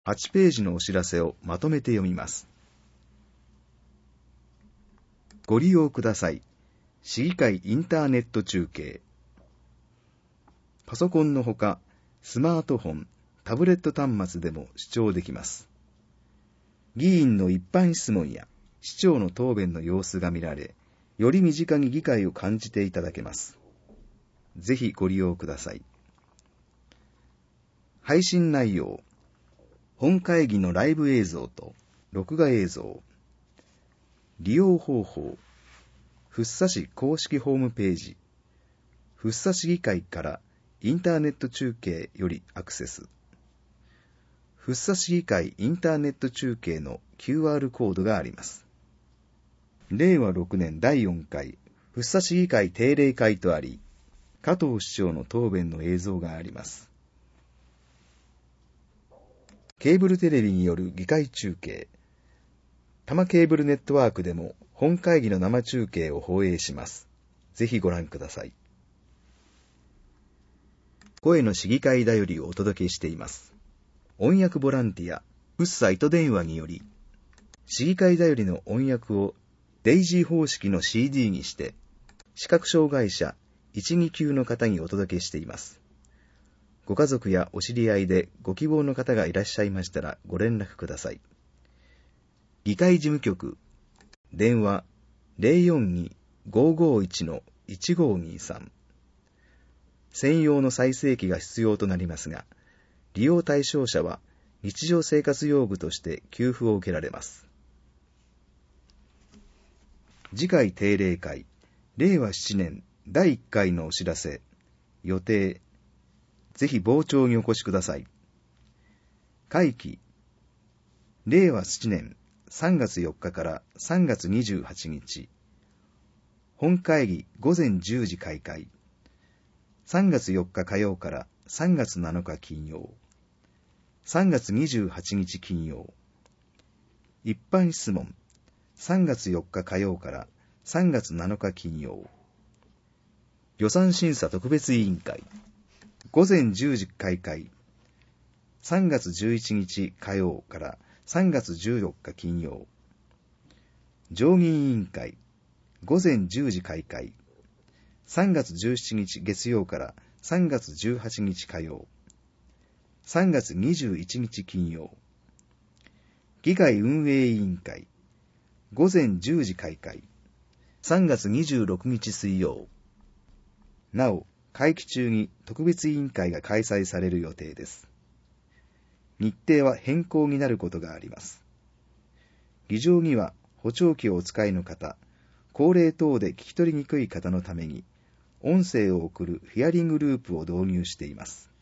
8ページのお知らせをまとめて読みます。ご利用ください。市議会インターネット中継。パソコンのほか、スマートフォン、タブレット端末でも視聴できます。議員の一般質問や市長の答弁の様子が見られ、より身近に議会を感じていただけます。ぜひご利用ください。配信内容、本会議のライブ映像と録画映像。利用方法、福生市公式ホームページ、福生市議会からインターネット中継よりアクセス。福生市議会インターネット中継の QR コードがあります。令和6年第4回福生市議会定例会とあり、加藤市長の答弁の映像があります。ケーブルテレビによる議会中継、多摩ケーブルネットワークでも本会議の生中継を放映します。ぜひご覧ください。声の市議会だよりをお届けしています。音訳ボランティア、福生糸電話により、市議会だよりの音訳をデイジー方式の CD にして、視覚障害者1、2級の方にお届けしています。ご家族やお知り合いでご希望の方がいらっしゃいましたらご連絡ください。議会事務局、電話 042-551-1523。専用の再生機が必要となりますが、利用対象者は日常生活用具として給付を受けられます。次回定例会、令和7年第1回のお知らせ、予定、ぜひ傍聴にお越しください。会期、令和7年3月4日から3月28日。本会議午前10時開会。3月4日火曜から3月7日金曜。3月28日金曜。一般質問。3月4日火曜から3月7日金曜。予算審査特別委員会。午前10時開会。3月11日火曜から3月14日金曜。常議委員会。午前10時開会。3月17日月曜から3月18日火曜。3月21日金曜。議会運営委員会。午前10時開会。3月26日水曜。なお、会期中に特別委員会が開催される予定です。日程は変更になることがあります。議場には補聴器をお使いの方、高齢等で聞き取りにくい方のために、音声を送るヒアリングループを導入しています。